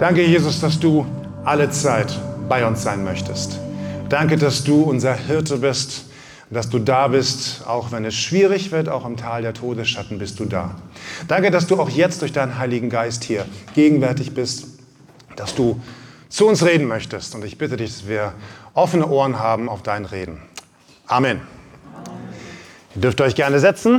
Danke, Jesus, dass du alle Zeit bei uns sein möchtest. Danke, dass du unser Hirte bist, dass du da bist, auch wenn es schwierig wird, auch im Tal der Todesschatten bist du da. Danke, dass du auch jetzt durch deinen Heiligen Geist hier gegenwärtig bist, dass du zu uns reden möchtest. Und ich bitte dich, dass wir offene Ohren haben auf dein Reden. Amen. Ihr dürft euch gerne setzen.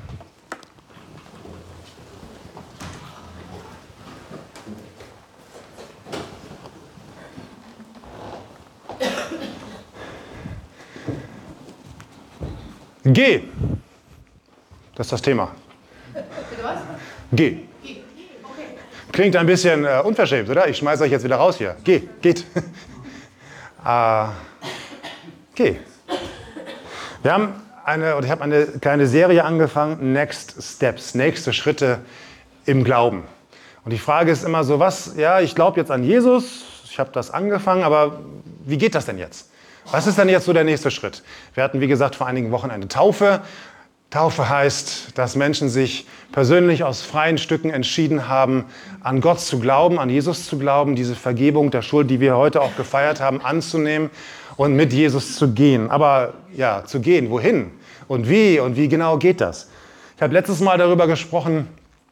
Geh. Das ist das Thema. Bitte was? Geh. Okay. Klingt ein bisschen unverschämt, oder? Ich schmeiße euch jetzt wieder raus hier. Geht. Geh. Ich habe eine kleine Serie angefangen, Next Steps, nächste Schritte im Glauben. Und die Frage ist immer so, ich glaube jetzt an Jesus, ich habe das angefangen, aber wie geht das denn jetzt? Was ist denn jetzt so der nächste Schritt? Wir hatten, wie gesagt, vor einigen Wochen eine Taufe. Taufe heißt, dass Menschen sich persönlich aus freien Stücken entschieden haben, an Gott zu glauben, an Jesus zu glauben, diese Vergebung der Schuld, die wir heute auch gefeiert haben, anzunehmen und mit Jesus zu gehen. Aber ja, zu gehen, wohin und wie genau geht das? Ich habe letztes Mal darüber gesprochen,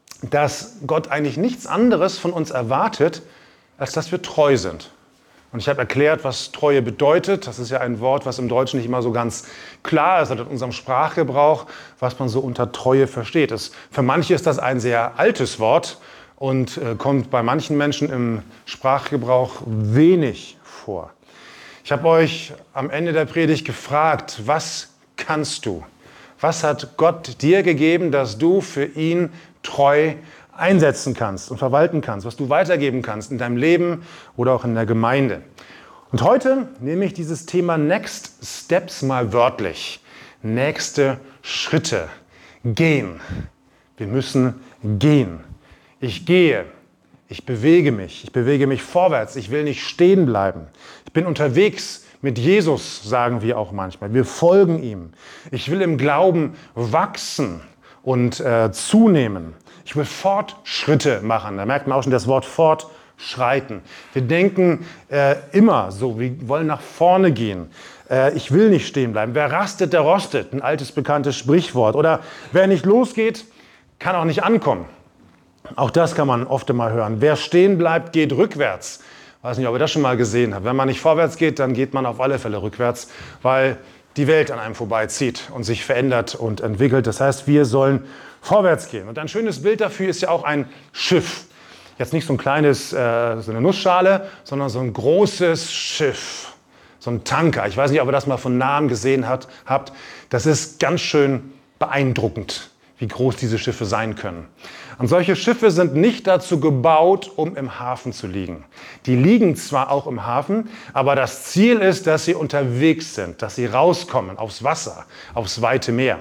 dass Gott eigentlich nichts anderes von uns erwartet, als dass wir treu sind. Und ich habe erklärt, was Treue bedeutet. Das ist ja ein Wort, was im Deutschen nicht immer so ganz klar ist, in unserem Sprachgebrauch, was man so unter Treue versteht. Für manche ist das ein sehr altes Wort und kommt bei manchen Menschen im Sprachgebrauch wenig vor. Ich habe euch am Ende der Predigt gefragt, was kannst du? Was hat Gott dir gegeben, dass du für ihn treu einsetzen kannst und verwalten kannst, was du weitergeben kannst in deinem Leben oder auch in der Gemeinde. Und heute nehme ich dieses Thema Next Steps mal wörtlich. Nächste Schritte. Gehen. Wir müssen gehen. Ich gehe. Ich bewege mich vorwärts. Ich will nicht stehen bleiben. Ich bin unterwegs mit Jesus, sagen wir auch manchmal. Wir folgen ihm. Ich will im Glauben wachsen und zunehmen. Ich will Fortschritte machen. Da merkt man auch schon das Wort fortschreiten. Wir denken immer so, wir wollen nach vorne gehen. Ich will nicht stehen bleiben. Wer rastet, der rostet. Ein altes, bekanntes Sprichwort. Oder wer nicht losgeht, kann auch nicht ankommen. Auch das kann man oft mal hören. Wer stehen bleibt, geht rückwärts. Ich weiß nicht, ob ihr das schon mal gesehen habt. Wenn man nicht vorwärts geht, dann geht man auf alle Fälle rückwärts, weil die Welt an einem vorbeizieht und sich verändert und entwickelt. Das heißt, wir sollen vorwärts gehen. Und ein schönes Bild dafür ist ja auch ein Schiff. Jetzt nicht so ein kleines, so eine Nussschale, sondern so ein großes Schiff. So ein Tanker. Ich weiß nicht, ob ihr das mal von Nahem gesehen habt. Das ist ganz schön beeindruckend, wie groß diese Schiffe sein können. Und solche Schiffe sind nicht dazu gebaut, um im Hafen zu liegen. Die liegen zwar auch im Hafen, aber das Ziel ist, dass sie unterwegs sind, dass sie rauskommen aufs Wasser, aufs weite Meer.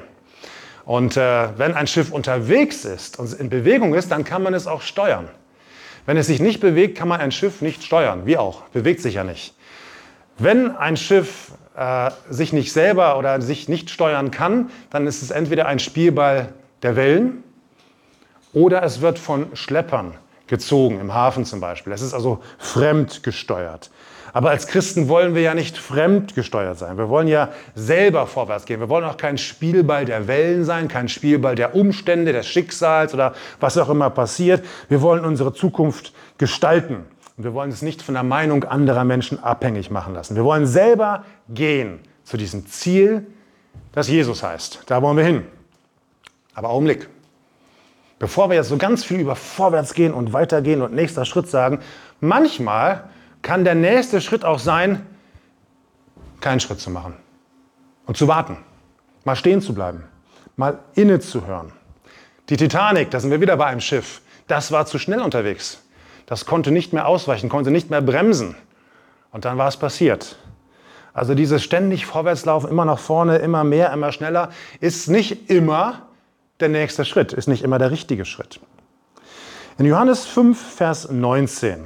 Und wenn ein Schiff unterwegs ist und in Bewegung ist, dann kann man es auch steuern. Wenn es sich nicht bewegt, kann man ein Schiff nicht steuern. Wie auch, bewegt sich ja nicht. Wenn ein Schiff sich nicht selber oder sich nicht steuern kann, dann ist es entweder ein Spielball der Wellen oder es wird von Schleppern gezogen, im Hafen zum Beispiel. Es ist also fremdgesteuert. Aber als Christen wollen wir ja nicht fremdgesteuert sein. Wir wollen ja selber vorwärts gehen. Wir wollen auch kein Spielball der Wellen sein, kein Spielball der Umstände, des Schicksals oder was auch immer passiert. Wir wollen unsere Zukunft gestalten. Und wir wollen es nicht von der Meinung anderer Menschen abhängig machen lassen. Wir wollen selber gehen zu diesem Ziel, das Jesus heißt. Da wollen wir hin. Aber Augenblick. Bevor wir jetzt so ganz viel über vorwärts gehen und weitergehen und nächster Schritt sagen, manchmal kann der nächste Schritt auch sein, keinen Schritt zu machen und zu warten, mal stehen zu bleiben, mal innezuhören. Die Titanic, da sind wir wieder bei einem Schiff, das war zu schnell unterwegs. Das konnte nicht mehr ausweichen, konnte nicht mehr bremsen. Und dann war es passiert. Also dieses ständig Vorwärtslaufen, immer nach vorne, immer mehr, immer schneller, ist nicht immer der nächste Schritt, ist nicht immer der richtige Schritt. In Johannes 5, Vers 19,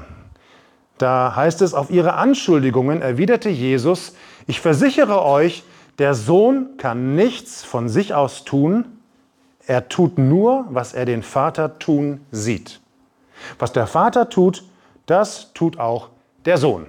da heißt es, auf ihre Anschuldigungen erwiderte Jesus, ich versichere euch, der Sohn kann nichts von sich aus tun, er tut nur, was er den Vater tun sieht. Was der Vater tut, das tut auch der Sohn.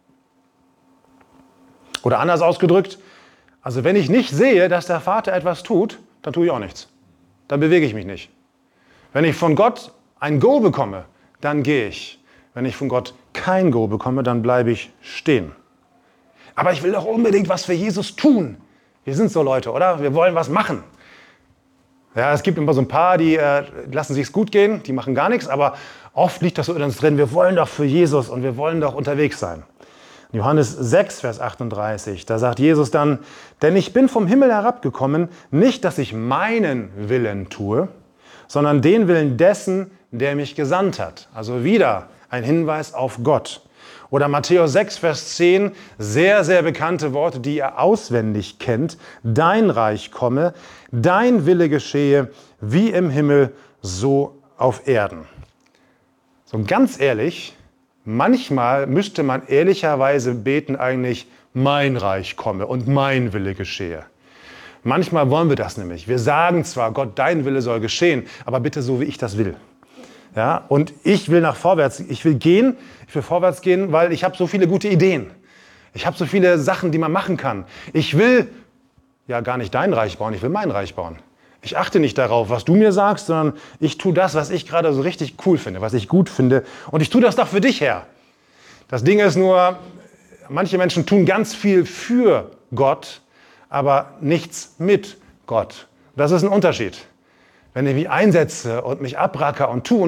Oder anders ausgedrückt, also wenn ich nicht sehe, dass der Vater etwas tut, dann tue ich auch nichts. Dann bewege ich mich nicht. Wenn ich von Gott ein Go bekomme, dann gehe ich. Wenn ich von Gott kein Go bekomme, dann bleibe ich stehen. Aber ich will doch unbedingt was für Jesus tun. Wir sind so Leute, oder? Wir wollen was machen. Ja, es gibt immer so ein paar, die lassen sich's gut gehen, die machen gar nichts, aber oft liegt das so in uns drin, wir wollen doch für Jesus und wir wollen doch unterwegs sein. In Johannes 6, Vers 38, da sagt Jesus dann, denn ich bin vom Himmel herabgekommen, nicht, dass ich meinen Willen tue, sondern den Willen dessen, der mich gesandt hat. Also wieder ein Hinweis auf Gott. Oder Matthäus 6, Vers 10, sehr, sehr bekannte Worte, die ihr auswendig kennt. Dein Reich komme, dein Wille geschehe, wie im Himmel, so auf Erden. So ganz ehrlich, manchmal müsste man ehrlicherweise beten eigentlich, mein Reich komme und mein Wille geschehe. Manchmal wollen wir das nämlich. Wir sagen zwar, Gott, dein Wille soll geschehen, aber bitte so, wie ich das will. Ja, und ich will vorwärts vorwärts gehen, weil ich habe so viele gute Ideen. Ich habe so viele Sachen, die man machen kann. Ich will ja gar nicht dein Reich bauen, ich will mein Reich bauen. Ich achte nicht darauf, was du mir sagst, sondern ich tue das, was ich gerade so richtig cool finde, was ich gut finde. Und ich tue das doch für dich, Herr. Das Ding ist nur, manche Menschen tun ganz viel für Gott, aber nichts mit Gott. Das ist ein Unterschied. Wenn ich mich einsetze und mich abracker und tue,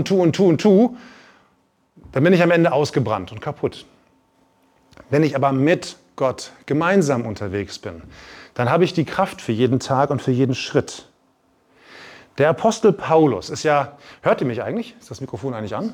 dann bin ich am Ende ausgebrannt und kaputt. Wenn ich aber mit Gott gemeinsam unterwegs bin, dann habe ich die Kraft für jeden Tag und für jeden Schritt. Der Apostel Paulus ist ja, hört ihr mich eigentlich? Ist das Mikrofon eigentlich an?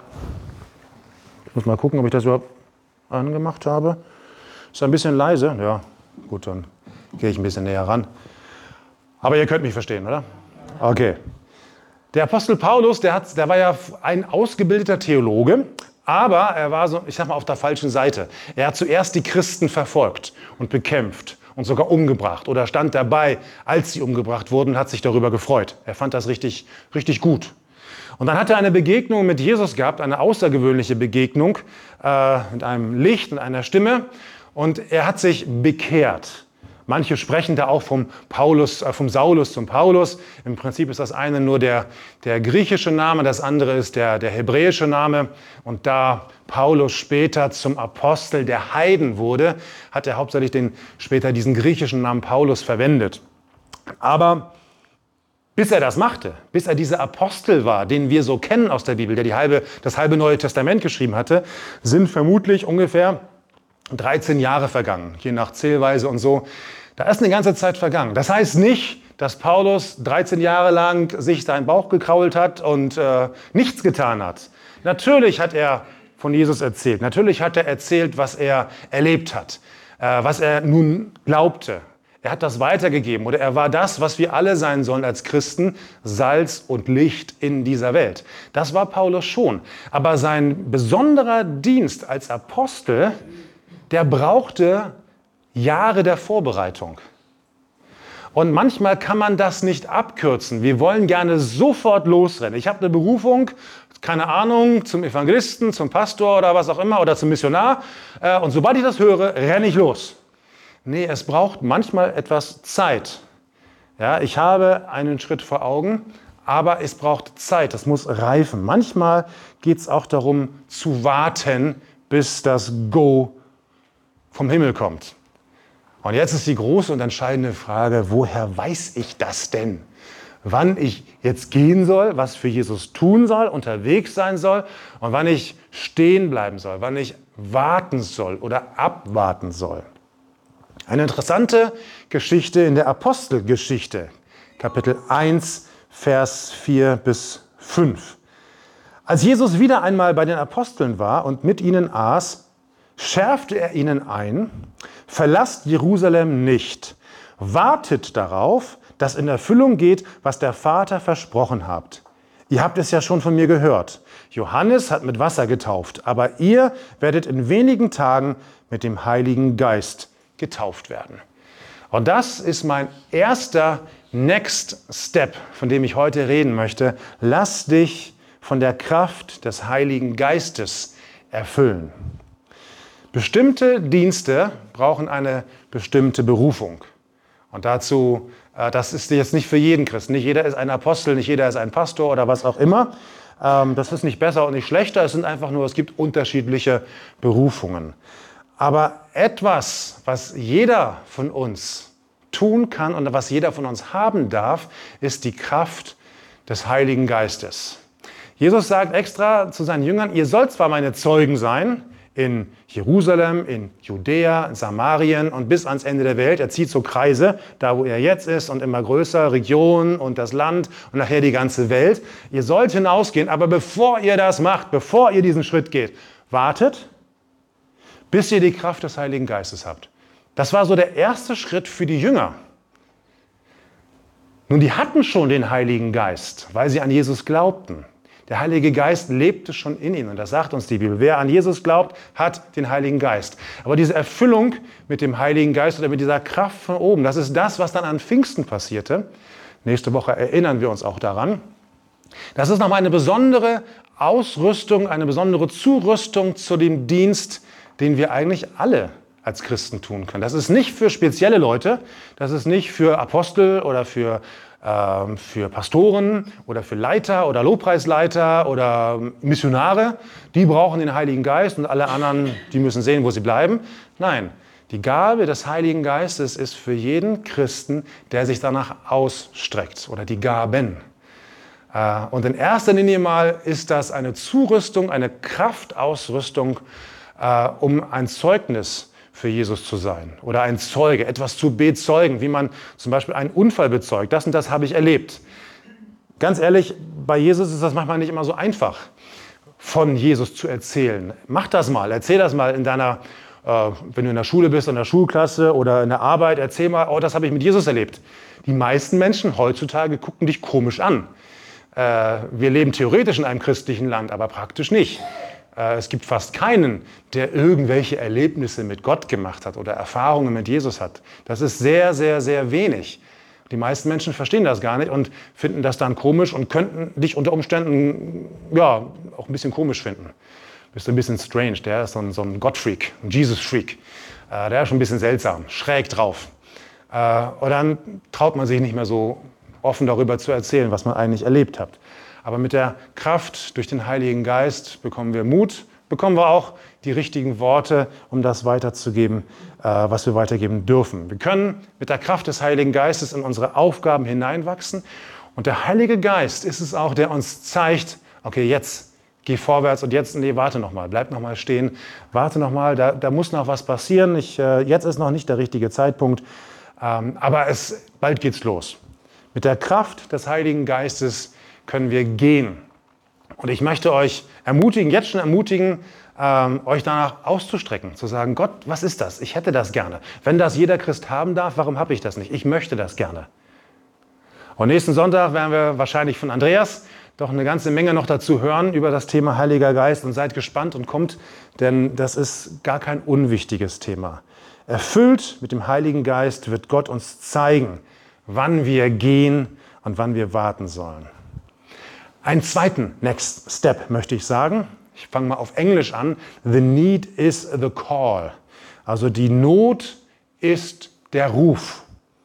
Ich muss mal gucken, ob ich das überhaupt angemacht habe. Ist ein bisschen leise? Ja, gut, dann gehe ich ein bisschen näher ran. Aber ihr könnt mich verstehen, oder? Okay. Der Apostel Paulus, der war ja ein ausgebildeter Theologe, aber er war so, ich sag mal, auf der falschen Seite. Er hat zuerst die Christen verfolgt und bekämpft und sogar umgebracht oder stand dabei, als sie umgebracht wurden, und hat sich darüber gefreut. Er fand das richtig, richtig gut. Und dann hat er eine Begegnung mit Jesus gehabt, eine außergewöhnliche Begegnung mit einem Licht und einer Stimme, und er hat sich bekehrt. Manche sprechen da auch vom Saulus zum Paulus. Im Prinzip ist das eine nur der griechische Name, das andere ist der hebräische Name. Und da Paulus später zum Apostel der Heiden wurde, hat er hauptsächlich später diesen griechischen Namen Paulus verwendet. Aber bis er das machte, bis er dieser Apostel war, den wir so kennen aus der Bibel, der das halbe Neue Testament geschrieben hatte, sind vermutlich ungefähr 13 Jahre vergangen, je nach Zählweise und so. Da ist eine ganze Zeit vergangen. Das heißt nicht, dass Paulus 13 Jahre lang sich seinen Bauch gekrault hat und nichts getan hat. Natürlich hat er von Jesus erzählt. Natürlich hat er erzählt, was er erlebt hat, was er nun glaubte. Er hat das weitergegeben oder er war das, was wir alle sein sollen als Christen, Salz und Licht in dieser Welt. Das war Paulus schon. Aber sein besonderer Dienst als Apostel, der brauchte Jahre der Vorbereitung. Und manchmal kann man das nicht abkürzen. Wir wollen gerne sofort losrennen. Ich habe eine Berufung, keine Ahnung, zum Evangelisten, zum Pastor oder was auch immer oder zum Missionar. Und sobald ich das höre, renne ich los. Nee, es braucht manchmal etwas Zeit. Ja, ich habe einen Schritt vor Augen, aber es braucht Zeit. Das muss reifen. Manchmal geht es auch darum, zu warten, bis das Go vom Himmel kommt. Und jetzt ist die große und entscheidende Frage, woher weiß ich das denn? Wann ich jetzt gehen soll, was für Jesus tun soll, unterwegs sein soll und wann ich stehen bleiben soll, wann ich warten soll oder abwarten soll. Eine interessante Geschichte in der Apostelgeschichte, Kapitel 1, Vers 4 bis 5. Als Jesus wieder einmal bei den Aposteln war und mit ihnen aß, schärfte er ihnen ein: Verlasst Jerusalem nicht, wartet darauf, dass in Erfüllung geht, was der Vater versprochen hat. Ihr habt es ja schon von mir gehört. Johannes hat mit Wasser getauft, aber ihr werdet in wenigen Tagen mit dem Heiligen Geist getauft werden. Und das ist mein erster Next Step, von dem ich heute reden möchte. Lass dich von der Kraft des Heiligen Geistes erfüllen. Bestimmte Dienste brauchen eine bestimmte Berufung. Und dazu, das ist jetzt nicht für jeden Christen. Nicht jeder ist ein Apostel, nicht jeder ist ein Pastor oder was auch immer. Das ist nicht besser und nicht schlechter. Es gibt unterschiedliche Berufungen. Aber etwas, was jeder von uns tun kann und was jeder von uns haben darf, ist die Kraft des Heiligen Geistes. Jesus sagt extra zu seinen Jüngern, ihr sollt zwar meine Zeugen sein, in Jerusalem, in Judäa, in Samarien und bis ans Ende der Welt. Er zieht so Kreise, da wo er jetzt ist und immer größer, Regionen und das Land und nachher die ganze Welt. Ihr sollt hinausgehen, aber bevor ihr das macht, bevor ihr diesen Schritt geht, wartet, bis ihr die Kraft des Heiligen Geistes habt. Das war so der erste Schritt für die Jünger. Nun, die hatten schon den Heiligen Geist, weil sie an Jesus glaubten. Der Heilige Geist lebte schon in ihnen und das sagt uns die Bibel. Wer an Jesus glaubt, hat den Heiligen Geist. Aber diese Erfüllung mit dem Heiligen Geist oder mit dieser Kraft von oben, das ist das, was dann an Pfingsten passierte. Nächste Woche erinnern wir uns auch daran. Das ist nochmal eine besondere Ausrüstung, eine besondere Zurüstung zu dem Dienst, den wir eigentlich alle als Christen tun können. Das ist nicht für spezielle Leute, das ist nicht für Apostel oder für Pastoren oder für Leiter oder Lobpreisleiter oder Missionare. Die brauchen den Heiligen Geist und alle anderen, die müssen sehen, wo sie bleiben. Nein, die Gabe des Heiligen Geistes ist für jeden Christen, der sich danach ausstreckt oder die Gaben. Und in erster Linie mal ist das eine Zurüstung, eine Kraftausrüstung, um ein Zeugnis für Jesus zu sein oder ein Zeuge, etwas zu bezeugen, wie man zum Beispiel einen Unfall bezeugt. Das und das habe ich erlebt. Ganz ehrlich, bei Jesus ist das manchmal nicht immer so einfach, von Jesus zu erzählen. Mach das mal, erzähl das mal in deiner, wenn du in der Schule bist, in der Schulklasse oder in der Arbeit, erzähl mal, oh, das habe ich mit Jesus erlebt. Die meisten Menschen heutzutage gucken dich komisch an. Wir leben theoretisch in einem christlichen Land, aber praktisch nicht. Es gibt fast keinen, der irgendwelche Erlebnisse mit Gott gemacht hat oder Erfahrungen mit Jesus hat. Das ist sehr, sehr, sehr wenig. Die meisten Menschen verstehen das gar nicht und finden das dann komisch und könnten dich unter Umständen ja, auch ein bisschen komisch finden. Bist du ein bisschen strange, der ist so ein Gott-Freak, ein Jesus-Freak. Der ist schon ein bisschen seltsam, schräg drauf. Und dann traut man sich nicht mehr so offen darüber zu erzählen, was man eigentlich erlebt hat. Aber mit der Kraft durch den Heiligen Geist bekommen wir Mut, bekommen wir auch die richtigen Worte, um das weiterzugeben, was wir weitergeben dürfen. Wir können mit der Kraft des Heiligen Geistes in unsere Aufgaben hineinwachsen. Und der Heilige Geist ist es auch, der uns zeigt, okay, jetzt geh vorwärts und jetzt, nee, warte nochmal, bleib nochmal stehen, warte nochmal, da muss noch was passieren. Jetzt ist noch nicht der richtige Zeitpunkt, aber bald geht's los. Mit der Kraft des Heiligen Geistes können wir gehen. Und ich möchte euch ermutigen, jetzt schon ermutigen, euch danach auszustrecken, zu sagen, Gott, was ist das? Ich hätte das gerne. Wenn das jeder Christ haben darf, warum habe ich das nicht? Ich möchte das gerne. Und nächsten Sonntag werden wir wahrscheinlich von Andreas doch eine ganze Menge noch dazu hören über das Thema Heiliger Geist und seid gespannt und kommt, denn das ist gar kein unwichtiges Thema. Erfüllt mit dem Heiligen Geist wird Gott uns zeigen, wann wir gehen und wann wir warten sollen. Einen zweiten Next Step möchte ich sagen. Ich fange mal auf Englisch an. The need is the call. Also die Not ist der Ruf.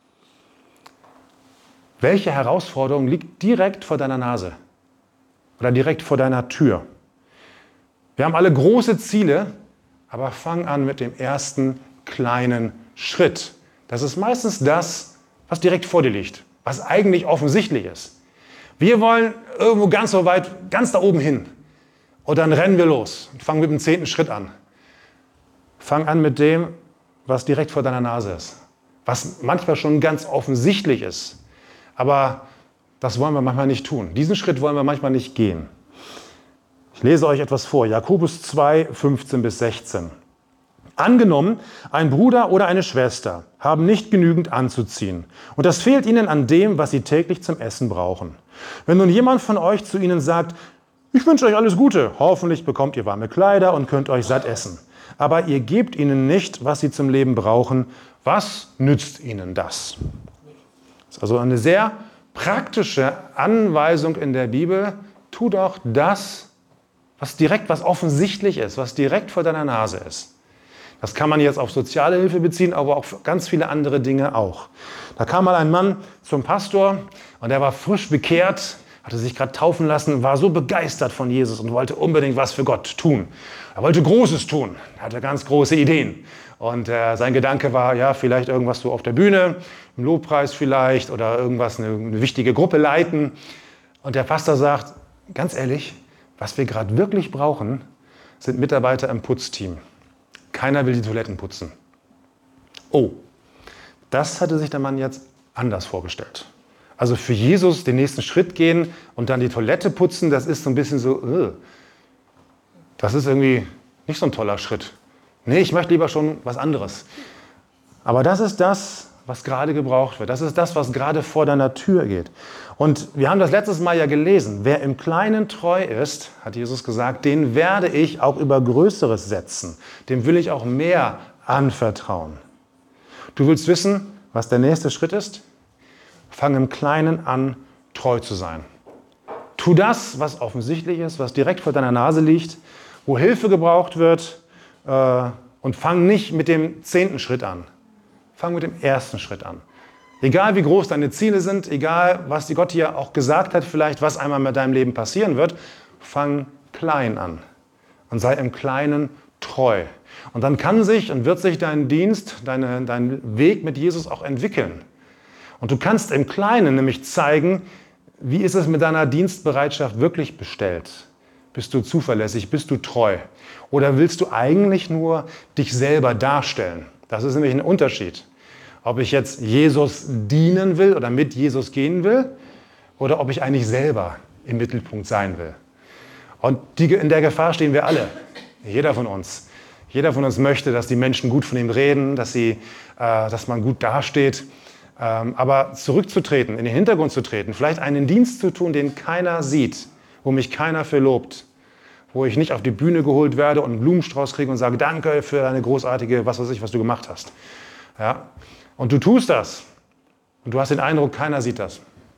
Welche Herausforderung liegt direkt vor deiner Nase oder direkt vor deiner Tür? Wir haben alle große Ziele, aber fang an mit dem ersten kleinen Schritt. Das ist meistens das, was direkt vor dir liegt, was eigentlich offensichtlich ist. Wir wollen irgendwo ganz so weit, ganz da oben hin. Und dann rennen wir los und fangen mit dem 10. Schritt an. Fang an mit dem, was direkt vor deiner Nase ist. Was manchmal schon ganz offensichtlich ist. Aber das wollen wir manchmal nicht tun. Diesen Schritt wollen wir manchmal nicht gehen. Ich lese euch etwas vor. Jakobus 2, 15 bis 16. Angenommen, ein Bruder oder eine Schwester haben nicht genügend anzuziehen und das fehlt ihnen an dem, was sie täglich zum Essen brauchen. Wenn nun jemand von euch zu ihnen sagt, ich wünsche euch alles Gute, hoffentlich bekommt ihr warme Kleider und könnt euch satt essen, aber ihr gebt ihnen nicht, was sie zum Leben brauchen, was nützt ihnen das? Das ist also eine sehr praktische Anweisung in der Bibel, tu doch das, was offensichtlich ist, was direkt vor deiner Nase ist. Das kann man jetzt auf soziale Hilfe beziehen, aber auch ganz viele andere Dinge auch. Da kam mal ein Mann zum Pastor und der war frisch bekehrt, hatte sich gerade taufen lassen, war so begeistert von Jesus und wollte unbedingt was für Gott tun. Er wollte Großes tun, er hatte ganz große Ideen. Und sein Gedanke war, ja, vielleicht irgendwas so auf der Bühne, im Lobpreis vielleicht oder irgendwas, eine wichtige Gruppe leiten. Und der Pastor sagt, ganz ehrlich, was wir gerade wirklich brauchen, sind Mitarbeiter im Putzteam. Keiner will die Toiletten putzen. Oh, das hatte sich der Mann jetzt anders vorgestellt. Also für Jesus den nächsten Schritt gehen und dann die Toilette putzen, das ist so ein bisschen so, das ist irgendwie nicht so ein toller Schritt. Nee, ich möchte lieber schon was anderes. Aber das ist das, was gerade gebraucht wird. Das ist das, was gerade vor deiner Tür geht. Und wir haben das letztes Mal ja gelesen. Wer im Kleinen treu ist, hat Jesus gesagt, den werde ich auch über Größeres setzen. Dem will ich auch mehr anvertrauen. Du willst wissen, was der nächste Schritt ist? Fang im Kleinen an, treu zu sein. Tu das, was offensichtlich ist, was direkt vor deiner Nase liegt, wo Hilfe gebraucht wird, und fang nicht mit dem 10. Schritt an. Fang mit dem 1. Schritt an. Egal wie groß deine Ziele sind, egal was Gott dir auch gesagt hat, vielleicht was einmal mit deinem Leben passieren wird, fang klein an und sei im Kleinen treu. Und dann kann sich und wird sich dein Dienst, dein Weg mit Jesus auch entwickeln. Und du kannst im Kleinen nämlich zeigen, wie ist es mit deiner Dienstbereitschaft wirklich bestellt. Bist du zuverlässig? Bist du treu? Oder willst du eigentlich nur dich selber darstellen? Das ist nämlich ein Unterschied. Ob ich jetzt Jesus dienen will oder mit Jesus gehen will oder ob ich eigentlich selber im Mittelpunkt sein will. Und in der Gefahr stehen wir alle. Jeder von uns. Jeder von uns möchte, dass die Menschen gut von ihm reden, dass man gut dasteht. Aber zurückzutreten, in den Hintergrund zu treten, vielleicht einen Dienst zu tun, den keiner sieht, wo mich keiner für lobt, wo ich nicht auf die Bühne geholt werde und einen Blumenstrauß kriege und sage, danke für deine großartige, was weiß ich, was du gemacht hast. Ja? Und du tust das und du hast den Eindruck, keiner sieht das.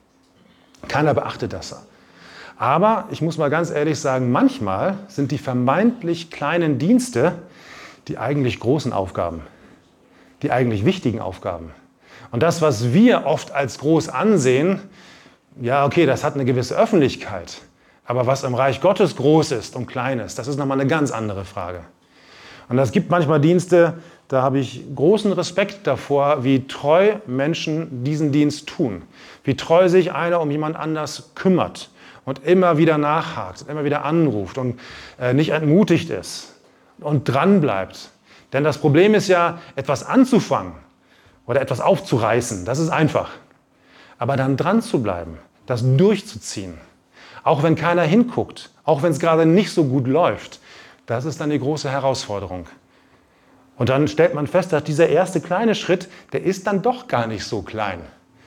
Keiner beachtet das. Aber ich muss mal ganz ehrlich sagen, manchmal sind die vermeintlich kleinen Dienste die eigentlich großen Aufgaben, die eigentlich wichtigen Aufgaben. Und das, was wir oft als groß ansehen, ja okay, das hat eine gewisse Öffentlichkeit. Aber was im Reich Gottes groß ist und klein ist, das ist nochmal eine ganz andere Frage. Und es gibt manchmal Dienste, da habe ich großen Respekt davor, wie treu Menschen diesen Dienst tun. Wie treu sich einer um jemand anders kümmert und immer wieder nachhakt, immer wieder anruft und nicht entmutigt ist und dran bleibt. Denn das Problem ist ja, etwas anzufangen oder etwas aufzureißen, das ist einfach. Aber dann dran zu bleiben, das durchzuziehen, auch wenn keiner hinguckt, auch wenn es gerade nicht so gut läuft, das ist dann die große Herausforderung. Und dann stellt man fest, dass dieser erste kleine Schritt, der ist dann doch gar nicht so klein.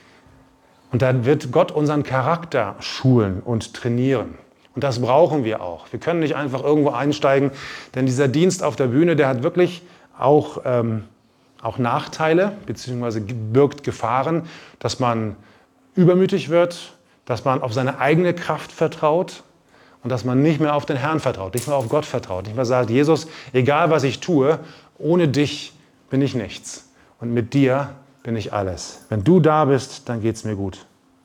Und dann wird Gott unseren Charakter schulen und trainieren. Und das brauchen wir auch. Wir können nicht einfach irgendwo einsteigen, denn dieser Dienst auf der Bühne, der hat wirklich auch Nachteile, beziehungsweise birgt Gefahren, dass man übermütig wird, dass man auf seine eigene Kraft vertraut und dass man nicht mehr auf den Herrn vertraut, nicht mehr auf Gott vertraut, nicht mehr sagt, Jesus, egal was ich tue, ohne dich bin ich nichts und mit dir bin ich alles. Wenn du da bist, dann geht es mir gut.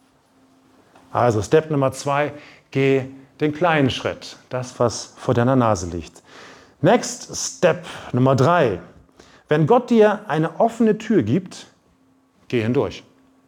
Also Step Nummer 2, geh den kleinen Schritt, das, was vor deiner Nase liegt. Next Step Nummer 3, wenn Gott dir eine offene Tür gibt, geh hindurch.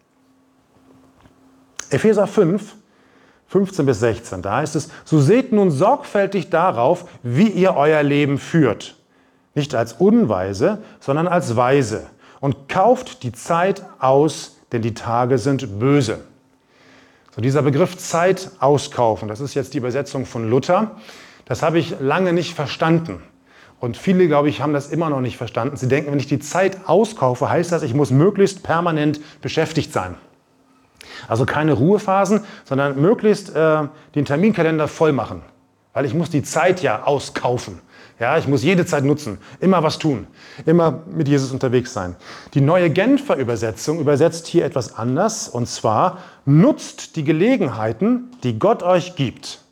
Epheser 5, 15 bis 16, da heißt es, so seht nun sorgfältig darauf, wie ihr euer Leben führt. Nicht als Unweise, sondern als Weise. Und kauft die Zeit aus, denn die Tage sind böse. So, dieser Begriff Zeit auskaufen, das ist jetzt die Übersetzung von Luther, das habe ich lange nicht verstanden. Und viele, glaube ich, haben das immer noch nicht verstanden. Sie denken, wenn ich die Zeit auskaufe, heißt das, ich muss möglichst permanent beschäftigt sein. Also keine Ruhephasen, sondern möglichst den Terminkalender voll machen. Weil ich muss die Zeit ja auskaufen. Ja, ich muss jede Zeit nutzen, immer was tun, immer mit Jesus unterwegs sein. Die neue Genfer Übersetzung übersetzt hier etwas anders. Und zwar, nutzt die Gelegenheiten, die Gott euch gibt.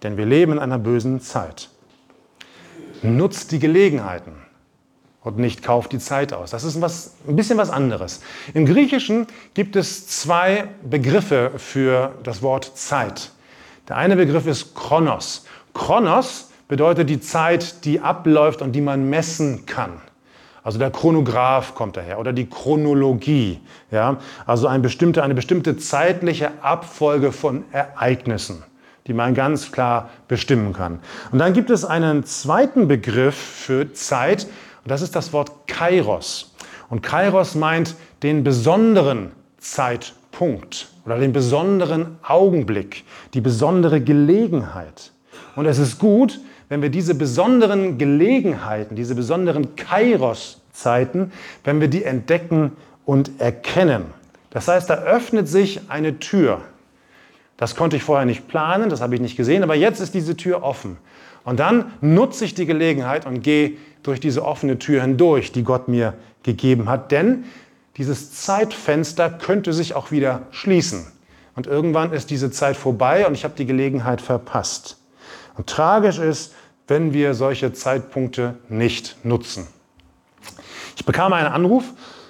denn wir leben in einer bösen Zeit. Nutzt die Gelegenheiten und nicht kauft die Zeit aus. Das ist ein bisschen was anderes. Im Griechischen gibt es zwei Begriffe für das Wort Zeit. Der eine Begriff ist Chronos. Chronos bedeutet die Zeit, die abläuft und die man messen kann. Also der Chronograph kommt daher oder die Chronologie. Ja? Also eine bestimmte zeitliche Abfolge von Ereignissen, die man ganz klar bestimmen kann. Und dann gibt es einen zweiten Begriff für Zeit und das ist das Wort Kairos. Und Kairos meint den besonderen Zeitpunkt oder den besonderen Augenblick, die besondere Gelegenheit. Und es ist gut, wenn wir diese besonderen Gelegenheiten, diese besonderen Kairos-Zeiten, wenn wir die entdecken und erkennen. Das heißt, da öffnet sich eine Tür. Das konnte ich vorher nicht planen, das habe ich nicht gesehen, aber jetzt ist diese Tür offen. Und dann nutze ich die Gelegenheit und gehe durch diese offene Tür hindurch, die Gott mir gegeben hat. Denn dieses Zeitfenster könnte sich auch wieder schließen. Und irgendwann ist diese Zeit vorbei und ich habe die Gelegenheit verpasst. Und tragisch ist, wenn wir solche Zeitpunkte nicht nutzen. Ich bekam einen Anruf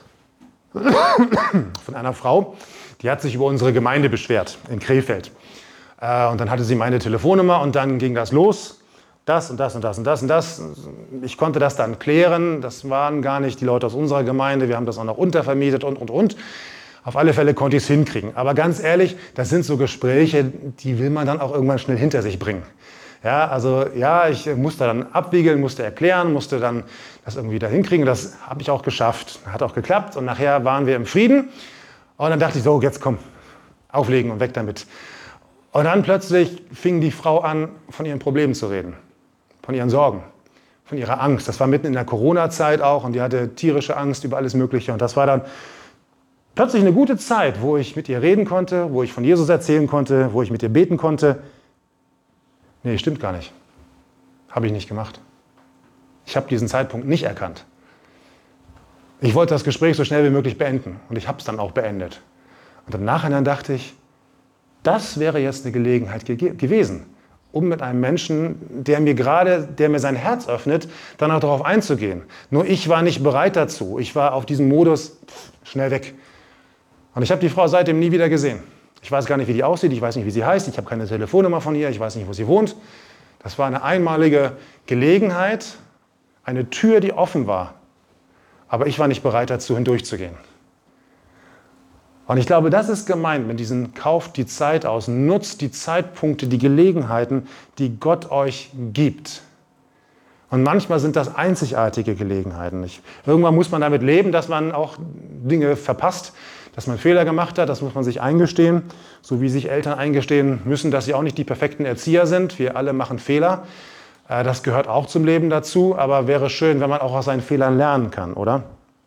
von einer Frau, die hat sich über unsere Gemeinde beschwert in Krefeld. Und dann hatte sie meine Telefonnummer und dann ging das los. Das und das und das und das und das. Ich konnte das dann klären. Das waren gar nicht die Leute aus unserer Gemeinde. Wir haben das auch noch untervermietet und. Auf alle Fälle konnte ich es hinkriegen. Aber ganz ehrlich, das sind so Gespräche, die will man dann auch irgendwann schnell hinter sich bringen. Ja, also ja, ich musste dann abwiegeln, musste erklären, musste dann das irgendwie da hinkriegen. Das habe ich auch geschafft. Hat auch geklappt und nachher waren wir im Frieden. Und dann dachte ich so, jetzt komm, auflegen und weg damit. Und dann plötzlich fing die Frau an, von ihren Problemen zu reden, von ihren Sorgen, von ihrer Angst. Das war mitten in der Corona-Zeit auch und die hatte tierische Angst über alles Mögliche. Und das war dann plötzlich eine gute Zeit, wo ich mit ihr reden konnte, wo ich von Jesus erzählen konnte, wo ich mit ihr beten konnte. Nee, stimmt gar nicht. Habe ich nicht gemacht. Ich habe diesen Zeitpunkt nicht erkannt. Ich wollte das Gespräch so schnell wie möglich beenden und ich habe es dann auch beendet. Und im Nachhinein dachte ich, das wäre jetzt eine Gelegenheit gewesen, um mit einem Menschen, der mir sein Herz öffnet, dann auch darauf einzugehen. Nur ich war nicht bereit dazu. Ich war auf diesem Modus schnell weg. Und ich habe die Frau seitdem nie wieder gesehen. Ich weiß gar nicht, wie die aussieht, ich weiß nicht, wie sie heißt, ich habe keine Telefonnummer von ihr, ich weiß nicht, wo sie wohnt. Das war eine einmalige Gelegenheit, eine Tür, die offen war. Aber ich war nicht bereit dazu, hindurchzugehen. Und ich glaube, das ist gemeint mit diesem Kauft die Zeit aus, nutzt die Zeitpunkte, die Gelegenheiten, die Gott euch gibt. Und manchmal sind das einzigartige Gelegenheiten. Irgendwann muss man damit leben, dass man auch Dinge verpasst, dass man Fehler gemacht hat, das muss man sich eingestehen, so wie sich Eltern eingestehen müssen, dass sie auch nicht die perfekten Erzieher sind. Wir alle machen Fehler. Das gehört auch zum Leben dazu, aber wäre schön, wenn man auch aus seinen Fehlern lernen kann, oder?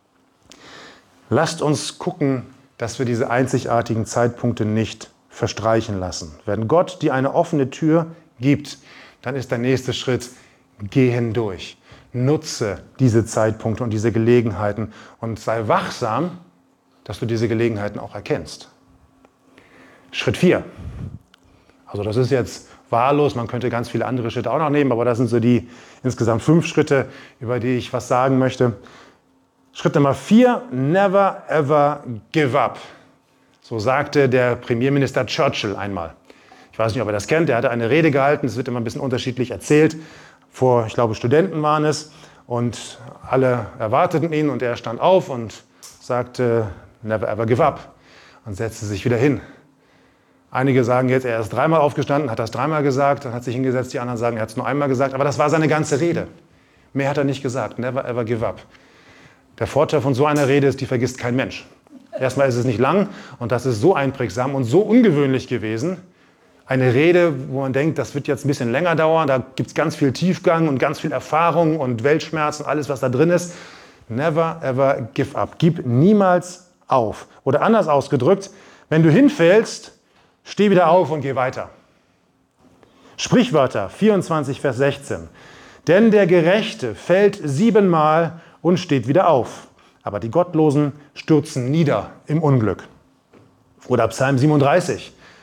Lasst uns gucken, dass wir diese einzigartigen Zeitpunkte nicht verstreichen lassen. Wenn Gott dir eine offene Tür gibt, dann ist der nächste Schritt, geh hindurch. Nutze diese Zeitpunkte und diese Gelegenheiten und sei wachsam, dass du diese Gelegenheiten auch erkennst. Schritt 4. Also das ist jetzt wahllos, man könnte ganz viele andere Schritte auch noch nehmen, aber das sind so die insgesamt 5 Schritte, über die ich was sagen möchte. Schritt Nummer 4, never ever give up. So sagte der Premierminister Churchill einmal. Ich weiß nicht, ob ihr das kennt, er hatte eine Rede gehalten, es wird immer ein bisschen unterschiedlich erzählt. Vor, ich glaube, Studenten waren es und alle erwarteten ihn und er stand auf und sagte, never ever give up und setzte sich wieder hin. Einige sagen jetzt, er ist 3-mal aufgestanden, hat das 3-mal gesagt, dann hat sich hingesetzt, die anderen sagen, er hat es nur einmal gesagt, aber das war seine ganze Rede. Mehr hat er nicht gesagt, never ever give up. Der Vorteil von so einer Rede ist, die vergisst kein Mensch. Erstmal ist es nicht lang und das ist so einprägsam und so ungewöhnlich gewesen. Eine Rede, wo man denkt, das wird jetzt ein bisschen länger dauern, da gibt es ganz viel Tiefgang und ganz viel Erfahrung und Weltschmerz und alles, was da drin ist. Never ever give up. Gib niemals auf. Oder anders ausgedrückt, wenn du hinfällst, steh wieder auf und geh weiter. Sprichwörter 24, Vers 16. Denn der Gerechte fällt 7-mal und steht wieder auf. Aber die Gottlosen stürzen nieder im Unglück. Oder Psalm 37.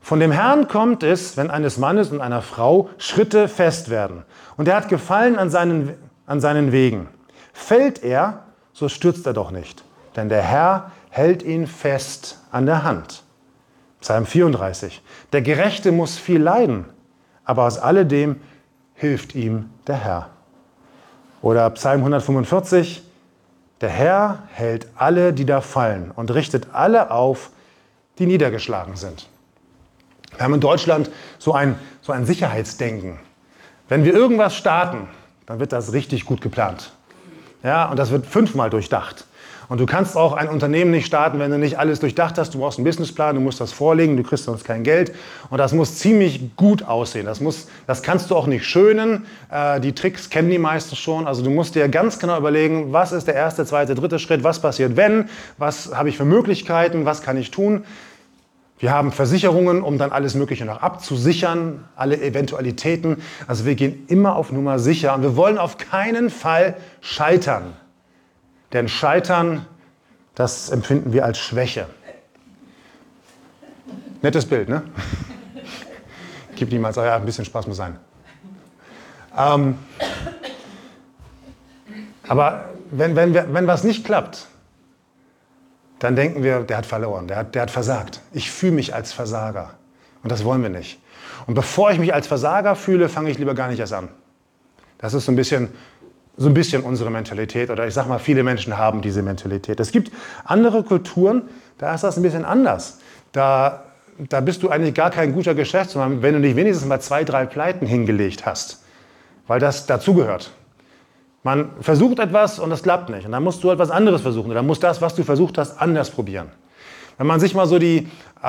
Von dem Herrn kommt es, wenn eines Mannes und einer Frau Schritte fest werden. Und er hat Gefallen an seinen Wegen. Fällt er, so stürzt er doch nicht. Denn der Herr hält ihn fest an der Hand. Psalm 34. Der Gerechte muss viel leiden, aber aus alledem hilft ihm der Herr. Oder Psalm 145. Der Herr hält alle, die da fallen, und richtet alle auf, die niedergeschlagen sind. Wir haben in Deutschland so ein Sicherheitsdenken. Wenn wir irgendwas starten, dann wird das richtig gut geplant. Ja, und das wird 5-mal durchdacht. Und du kannst auch ein Unternehmen nicht starten, wenn du nicht alles durchdacht hast. Du brauchst einen Businessplan, du musst das vorlegen, du kriegst sonst kein Geld. Und das muss ziemlich gut aussehen. Das kannst du auch nicht schönen. Die Tricks kennen die meisten schon. Also du musst dir ganz genau überlegen, was ist der erste, zweite, dritte Schritt, was passiert wenn, was habe ich für Möglichkeiten, was kann ich tun. Wir haben Versicherungen, um dann alles Mögliche noch abzusichern, alle Eventualitäten. Also wir gehen immer auf Nummer sicher und wir wollen auf keinen Fall scheitern. Denn Scheitern, das empfinden wir als Schwäche. Nettes Bild, ne? Gib niemals, ja, ein bisschen Spaß muss sein. Aber wenn was nicht klappt, dann denken wir, der hat verloren, der hat versagt. Ich fühle mich als Versager. Und das wollen wir nicht. Und bevor ich mich als Versager fühle, fange ich lieber gar nicht erst an. Das ist so ein bisschen unsere Mentalität. Oder ich sage mal, viele Menschen haben diese Mentalität. Es gibt andere Kulturen, da ist das ein bisschen anders. Da bist du eigentlich gar kein guter Geschäftsmann, wenn du nicht wenigstens mal 2, 3 Pleiten hingelegt hast. Weil das dazugehört. Man versucht etwas und es klappt nicht. Und dann musst du etwas anderes versuchen. Oder musst das, was du versucht hast, anders probieren. Wenn man sich mal so die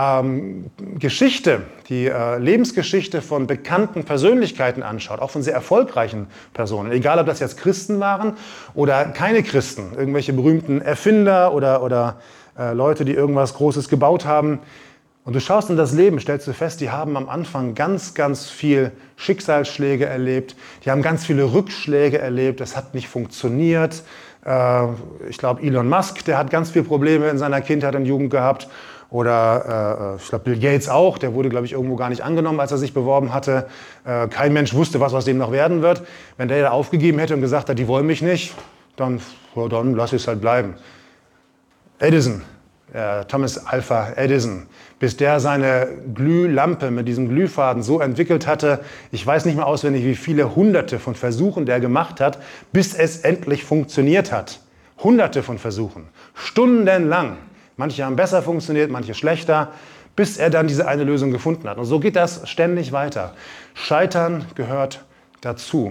Lebensgeschichte von bekannten Persönlichkeiten anschaut, auch von sehr erfolgreichen Personen, egal ob das jetzt Christen waren oder keine Christen, irgendwelche berühmten Erfinder oder Leute, die irgendwas Großes gebaut haben, und du schaust in das Leben, stellst du fest, die haben am Anfang ganz, ganz viel Schicksalsschläge erlebt. Die haben ganz viele Rückschläge erlebt. Es hat nicht funktioniert. Ich glaube, Elon Musk, der hat ganz viele Probleme in seiner Kindheit und Jugend gehabt. Oder ich glaube, Bill Gates auch. Der wurde, glaube ich, irgendwo gar nicht angenommen, als er sich beworben hatte. Kein Mensch wusste, was aus dem noch werden wird. Wenn der da aufgegeben hätte und gesagt hat, die wollen mich nicht, dann lass ich es halt bleiben. Edison. Thomas Alva Edison, bis der seine Glühlampe mit diesem Glühfaden so entwickelt hatte, ich weiß nicht mehr auswendig, wie viele Hunderte von Versuchen der gemacht hat, bis es endlich funktioniert hat. Hunderte von Versuchen, stundenlang. Manche haben besser funktioniert, manche schlechter, bis er dann diese eine Lösung gefunden hat. Und so geht das ständig weiter. Scheitern gehört dazu.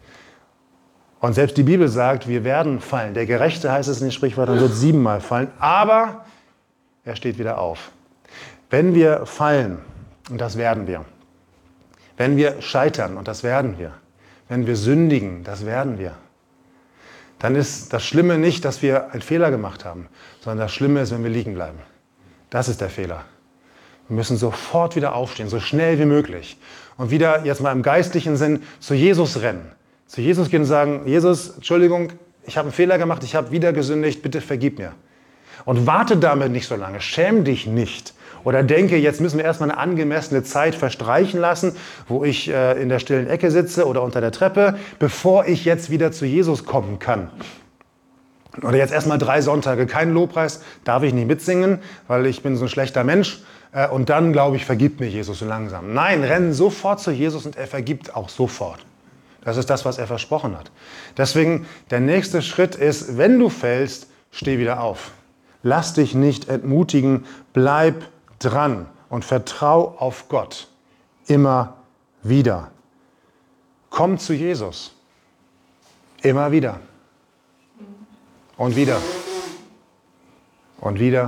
Und selbst die Bibel sagt, wir werden fallen. Der Gerechte, heißt es in den Sprichwörtern, wird 7-mal fallen, aber er steht wieder auf. Wenn wir fallen, und das werden wir, wenn wir scheitern, und das werden wir, wenn wir sündigen, das werden wir, dann ist das Schlimme nicht, dass wir einen Fehler gemacht haben, sondern das Schlimme ist, wenn wir liegen bleiben. Das ist der Fehler. Wir müssen sofort wieder aufstehen, so schnell wie möglich. Und wieder, jetzt mal im geistlichen Sinn, zu Jesus rennen. Zu Jesus gehen und sagen, Jesus, Entschuldigung, ich habe einen Fehler gemacht, ich habe wieder gesündigt, bitte vergib mir. Und warte damit nicht so lange, schäm dich nicht. Oder denke, jetzt müssen wir erstmal eine angemessene Zeit verstreichen lassen, wo ich in der stillen Ecke sitze oder unter der Treppe, bevor ich jetzt wieder zu Jesus kommen kann. Oder jetzt erstmal 3 Sonntage, kein Lobpreis, darf ich nicht mitsingen, weil ich bin so ein schlechter Mensch. Und dann, glaube ich, vergibt mir Jesus so langsam. Nein, rennen sofort zu Jesus und er vergibt auch sofort. Das ist das, was er versprochen hat. Deswegen, der nächste Schritt ist, wenn du fällst, steh wieder auf. Lass dich nicht entmutigen, bleib dran und vertrau auf Gott. Immer wieder. Komm zu Jesus. Immer wieder. Und wieder. Und wieder.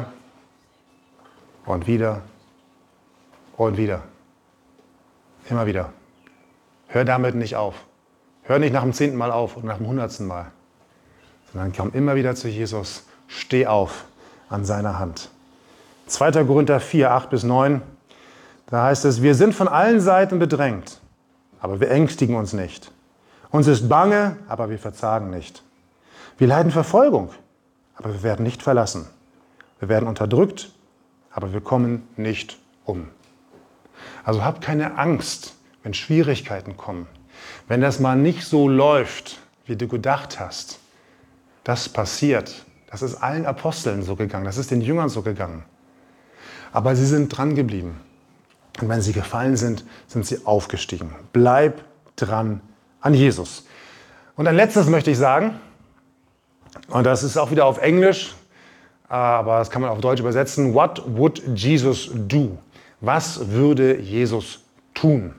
Und wieder. Und wieder. Immer wieder. Hör damit nicht auf. Hör nicht nach dem 10. Mal auf oder nach dem 100. Mal. Sondern komm immer wieder zu Jesus. Steh auf an seiner Hand. 2. Korinther 4, 8-9, da heißt es, wir sind von allen Seiten bedrängt, aber wir ängstigen uns nicht. Uns ist bange, aber wir verzagen nicht. Wir leiden Verfolgung, aber wir werden nicht verlassen. Wir werden unterdrückt, aber wir kommen nicht um. Also hab keine Angst, wenn Schwierigkeiten kommen. Wenn das mal nicht so läuft, wie du gedacht hast. Das passiert. Das ist allen Aposteln so gegangen. Das ist den Jüngern so gegangen. Aber sie sind dran geblieben. Und wenn sie gefallen sind, sind sie aufgestiegen. Bleib dran an Jesus. Und ein letztes möchte ich sagen, und das ist auch wieder auf Englisch, aber das kann man auf Deutsch übersetzen. What would Jesus do? Was würde Jesus tun?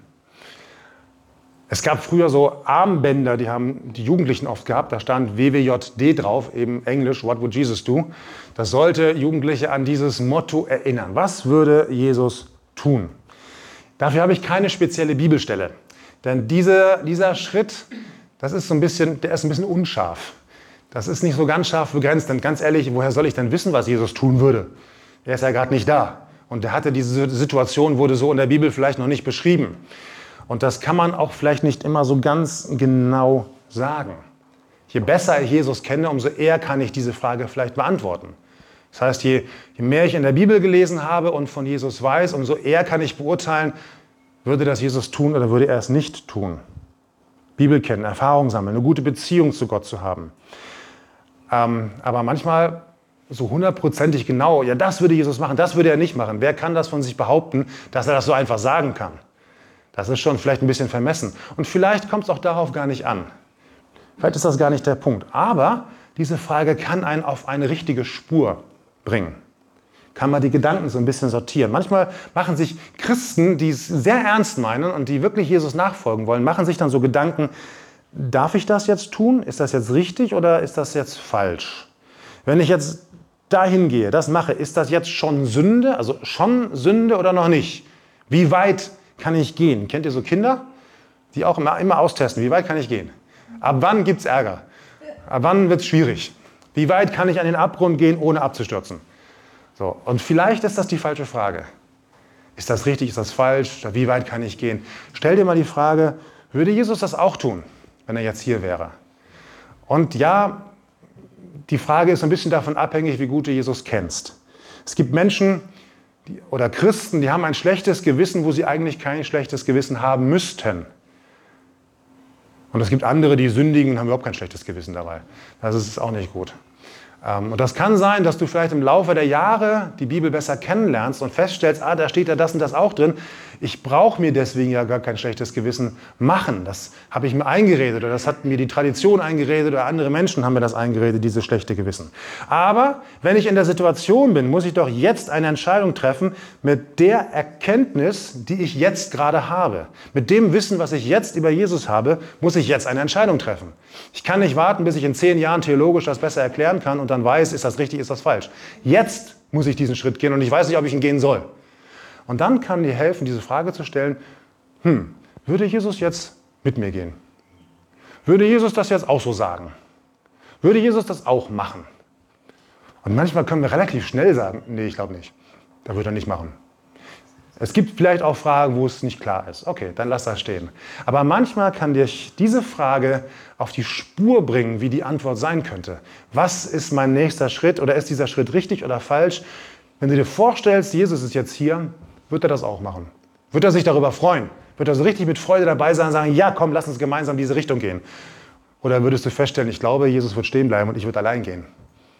Es gab früher so Armbänder, die haben die Jugendlichen oft gehabt. Da stand WWJD drauf, eben Englisch, What would Jesus do? Das sollte Jugendliche an dieses Motto erinnern. Was würde Jesus tun? Dafür habe ich keine spezielle Bibelstelle. Denn dieser Schritt, der ist ein bisschen unscharf. Das ist nicht so ganz scharf begrenzt. Denn ganz ehrlich, woher soll ich denn wissen, was Jesus tun würde? Er ist ja gerade nicht da. Und diese Situation wurde so in der Bibel vielleicht noch nicht beschrieben. Und das kann man auch vielleicht nicht immer so ganz genau sagen. Je besser ich Jesus kenne, umso eher kann ich diese Frage vielleicht beantworten. Das heißt, je mehr ich in der Bibel gelesen habe und von Jesus weiß, umso eher kann ich beurteilen, würde das Jesus tun oder würde er es nicht tun. Bibel kennen, Erfahrung sammeln, eine gute Beziehung zu Gott zu haben. Aber manchmal so hundertprozentig genau, ja, das würde Jesus machen, das würde er nicht machen. Wer kann das von sich behaupten, dass er das so einfach sagen kann? Das ist schon vielleicht ein bisschen vermessen. Und vielleicht kommt es auch darauf gar nicht an. Vielleicht ist das gar nicht der Punkt. Aber diese Frage kann einen auf eine richtige Spur bringen. Kann man die Gedanken so ein bisschen sortieren. Manchmal machen sich Christen, die es sehr ernst meinen und die wirklich Jesus nachfolgen wollen, machen sich dann so Gedanken, darf ich das jetzt tun? Ist das jetzt richtig oder ist das jetzt falsch? Wenn ich jetzt dahin gehe, das mache, ist das jetzt schon Sünde? Also schon Sünde oder noch nicht? Wie weit kann ich gehen? Kennt ihr so Kinder, die auch immer austesten, wie weit kann ich gehen? Ab wann gibt es Ärger? Ab wann wird es schwierig? Wie weit kann ich an den Abgrund gehen, ohne abzustürzen? So, und vielleicht ist das die falsche Frage. Ist das richtig, ist das falsch? Wie weit kann ich gehen? Stell dir mal die Frage, würde Jesus das auch tun, wenn er jetzt hier wäre? Und ja, die Frage ist ein bisschen davon abhängig, wie gut du Jesus kennst. Es gibt Menschen oder Christen, die haben ein schlechtes Gewissen, wo sie eigentlich kein schlechtes Gewissen haben müssten. Und es gibt andere, die sündigen und haben überhaupt kein schlechtes Gewissen dabei. Das ist auch nicht gut. Und das kann sein, dass du vielleicht im Laufe der Jahre die Bibel besser kennenlernst und feststellst, da steht ja das und das auch drin. Ich brauche mir deswegen ja gar kein schlechtes Gewissen machen. Das habe ich mir eingeredet oder das hat mir die Tradition eingeredet oder andere Menschen haben mir das eingeredet, dieses schlechte Gewissen. Aber wenn ich in der Situation bin, muss ich doch jetzt eine Entscheidung treffen mit der Erkenntnis, die ich jetzt gerade habe. Mit dem Wissen, was ich jetzt über Jesus habe, muss ich jetzt eine Entscheidung treffen. Ich kann nicht warten, bis ich in 10 Jahren theologisch das besser erklären kann und dann weiß, ist das richtig, ist das falsch. Jetzt muss ich diesen Schritt gehen und ich weiß nicht, ob ich ihn gehen soll. Und dann kann dir helfen, diese Frage zu stellen, würde Jesus jetzt mit mir gehen? Würde Jesus das jetzt auch so sagen? Würde Jesus das auch machen? Und manchmal können wir relativ schnell sagen, nee, ich glaube nicht. Das würde er nicht machen. Es gibt vielleicht auch Fragen, wo es nicht klar ist. Okay, dann lass das stehen. Aber manchmal kann dich diese Frage auf die Spur bringen, wie die Antwort sein könnte. Was ist mein nächster Schritt oder ist dieser Schritt richtig oder falsch? Wenn du dir vorstellst, Jesus ist jetzt hier, wird er das auch machen? Wird er sich darüber freuen? Wird er so richtig mit Freude dabei sein und sagen, ja komm, lass uns gemeinsam in diese Richtung gehen? Oder würdest du feststellen, ich glaube, Jesus wird stehen bleiben und ich würde allein gehen?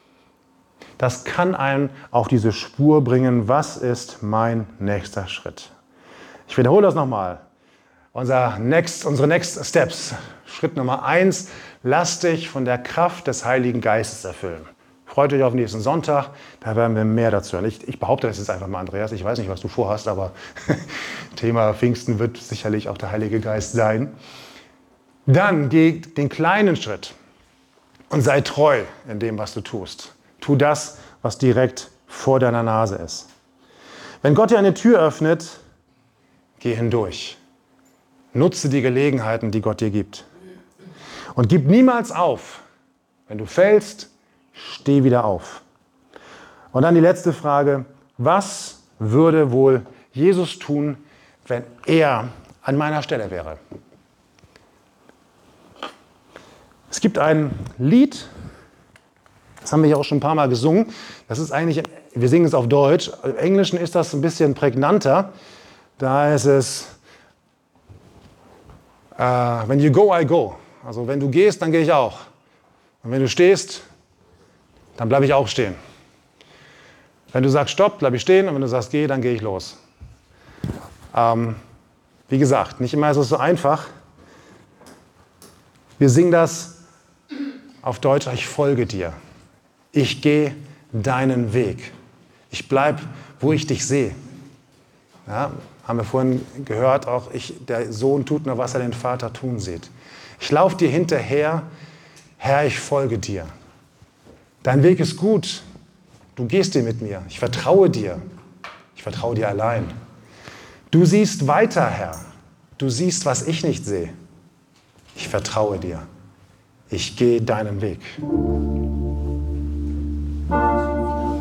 Das kann einen auf diese Spur bringen, was ist mein nächster Schritt? Ich wiederhole das nochmal. Unsere Next Steps. Schritt Nummer 1, lass dich von der Kraft des Heiligen Geistes erfüllen. Freut euch auf nächsten Sonntag, da werden wir mehr dazu hören. Ich behaupte das jetzt einfach mal, Andreas. Ich weiß nicht, was du vorhast, aber Thema Pfingsten wird sicherlich auch der Heilige Geist sein. Dann geh den kleinen Schritt und sei treu in dem, was du tust. Tu das, was direkt vor deiner Nase ist. Wenn Gott dir eine Tür öffnet, geh hindurch. Nutze die Gelegenheiten, die Gott dir gibt. Und gib niemals auf. Wenn du fällst, steh wieder auf. Und dann die letzte Frage. Was würde wohl Jesus tun, wenn er an meiner Stelle wäre? Es gibt ein Lied, das haben wir ja auch schon ein paar Mal gesungen. Das ist eigentlich, wir singen es auf Deutsch. Im Englischen ist das ein bisschen prägnanter. Da ist es, when you go, I go. Also wenn du gehst, dann gehe ich auch. Und wenn du stehst, dann bleibe ich auch stehen. Wenn du sagst Stopp, bleibe ich stehen. Und wenn du sagst Geh, dann gehe ich los. Wie gesagt, nicht immer ist es so einfach. Wir singen das auf Deutsch, ich folge dir. Ich gehe deinen Weg. Ich bleibe, wo ich dich sehe. Ja, haben wir vorhin gehört, auch der Sohn tut nur, was er den Vater tun sieht. Ich laufe dir hinterher, Herr, ich folge dir. Dein Weg ist gut, du gehst dir mit mir. Ich vertraue dir allein. Du siehst weiter, Herr. Du siehst, was ich nicht sehe. Ich vertraue dir. Ich gehe deinen Weg.